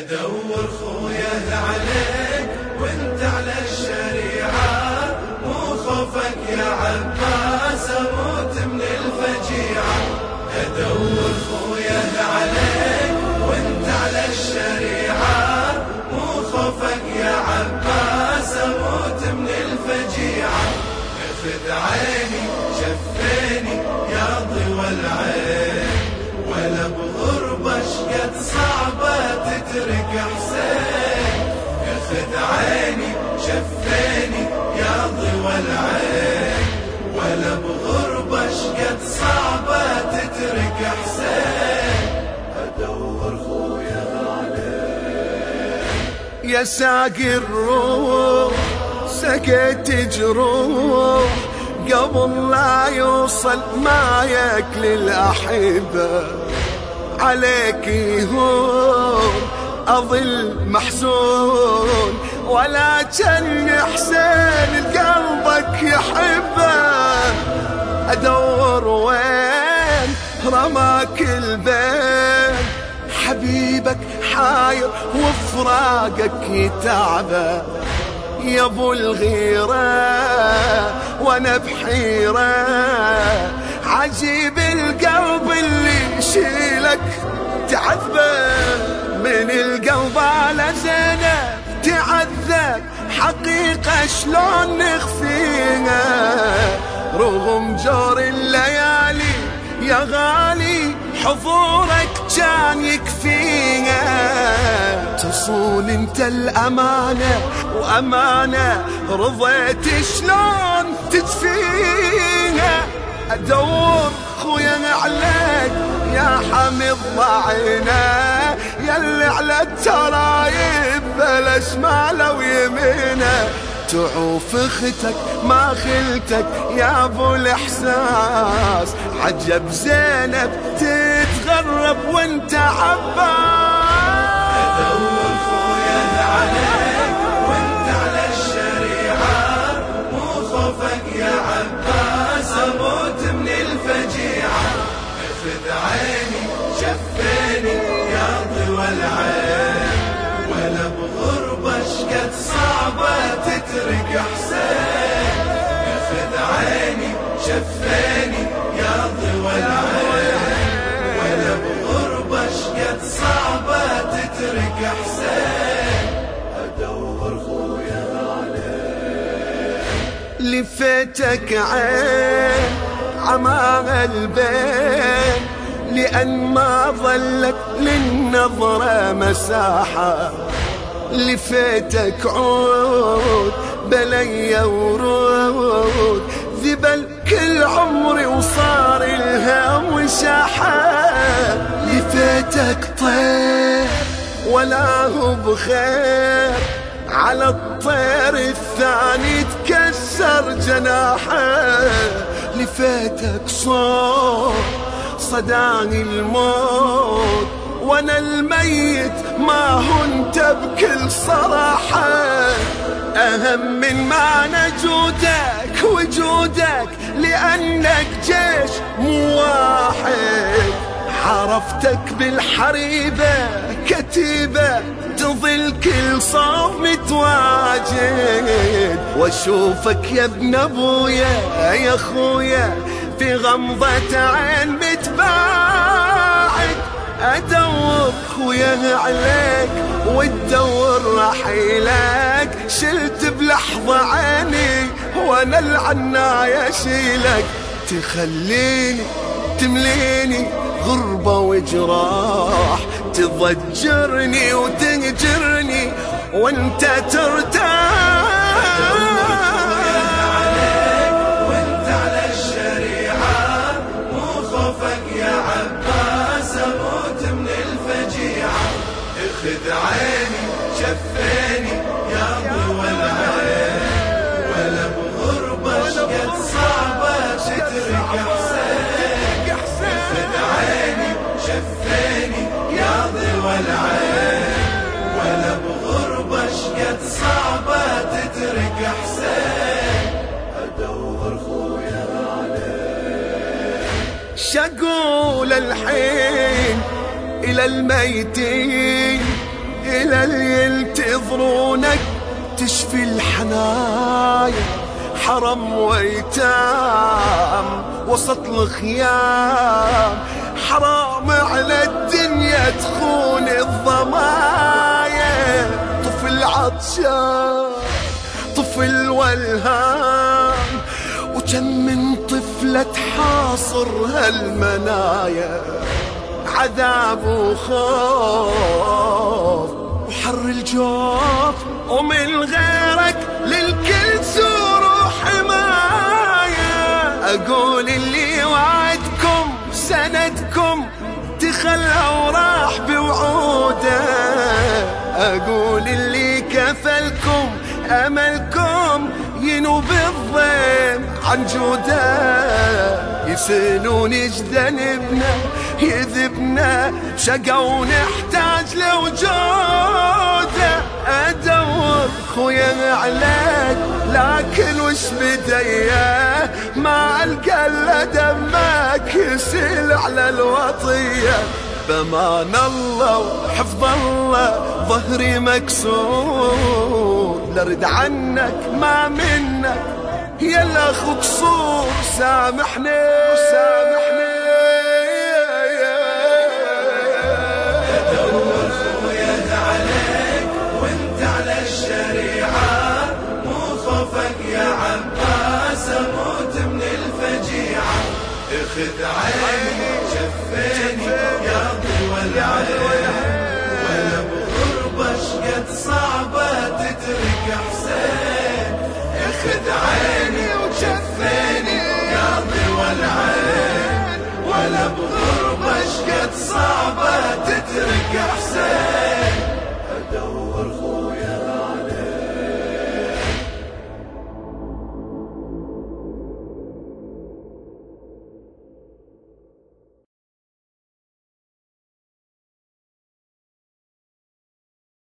ادور خويا عليك وانت على الشريعة، مو خوفك يا عباس اموت من الفجيعة. ادور خويا عليك وانت على الشريعة، مو خوفك يا عباس اموت من الفجيعة. اخذ عيني شفيني يا ضوى العين، ولا بغربة شقد صعبة تترك حسين. اخذ عيني شفيني يا ضوى العين، ولا بغربة شقد صعبة تترك حسين. ادور خويا عليك يا ساقي الروح سكت جروح، قبل لا يوصل معك للأحبة. عليك يهون أظل محزون، ولكن حسين قلبك يحبه. أدور وين رماك البين، حبيبك حاير وفراقك يتعبه. يا ابو الغيرة وانا بحيرة، عجيب القلب اللي يشيلك تعذبه. من القلب على زينب تعذب، حقيقة شلون نخفيها. رغم جور الليالي يا غالي، حضورك كان يكفيها. تصون انت الأمانة وأمانة، رضيت شلون تدفيها. أدور خويا عليك يا حمي الضعينة، يلي على الترايب بلا شماله ويمينه. تعوف اختك ما خلتك يا ابو الاحساس، عجب زينب تتغرب وانت عباس. ادور خويا عليك وانت على الشريعة، مو خوفك يا عباس اموت من الفجيعة. اخذ عيني شفيني يا ضوى العين، ولا بغربة شقد صعبة تترك حسين. اخذ عيني شفيني يا ضوى العين، ولا بغربة شقد صعبة تترك حسين. ادور خويا عليك لفتك عين عمى البين، لأن ما ظلت للنظرة مساحة. لفتك عود بلي ورود، ذبل كل عمري وصار الهم وشاحة. لفتك طير ولا هو بخير، على الطير الثاني تكسر جناحه. لفتك صوت صداني الموت، وانا الميت ما هنت بكل صراحة. اهم من معنى جودك وجودك، لانك جيش مو واحد. عرفتك بالحريبة كتيبة، تظل كل صوب متواجد. واشوفك يا ابن ابويا يا خويا، في غمضة عين متباعد. ادور خويا عليك وتدور رحيلك، شلت بلحظة عيني وانا العناية اشيلك. تخليني تمليني غربة وجراح، تضجرني وتهجرني وانت ترتاح. اخذ عيني شفيني يا ضوى العين، ولا بغربة شقد صعبة تترك حسين. اخذ عيني شفيني يا ضوى العين، ولا بغربة شقد صعبة تترك حسين. ادور خويا عليك شقول الحين إلى الميتين، إلى اللي ينتظرونك تشفي الحنايا، حرم ويتام وسط الخيام، حرام على الدنيا تخون الضمايا. طفل عطشان طفل والهام، وكم من طفلة تحاصر هالمنايا، عذاب وخوف وحر الجوف، ومن غيرك للكل سور وحماية. أقول اللي وعدكم سندكم تخلى وراح بوعوده، أقول اللي كفلكم أملكم ينوب الضيم عن جوده. يسألون ايش ذنبنا يذبنا شقا ونحتاج لوجوده. أدور خويا عليك لكن وش بديه، ما ألقى إلا دمك يسيل على الوطية. بمان الله وحفظ الله ظهري مكسور، لرد عنك ما منك يلا أخوك صور. سامحني سامحني أدور خويا عليك وانت على الشريعة، مو خوفك يا عباس أموت من الفجيعة. اخذ عيني شفيني يا ضوى العين، ولا بغربة شقد صعبة تترك حسين. اخذ عيني وشفيني يا ضوى العين، ولا بغربة شقد صعبة تترك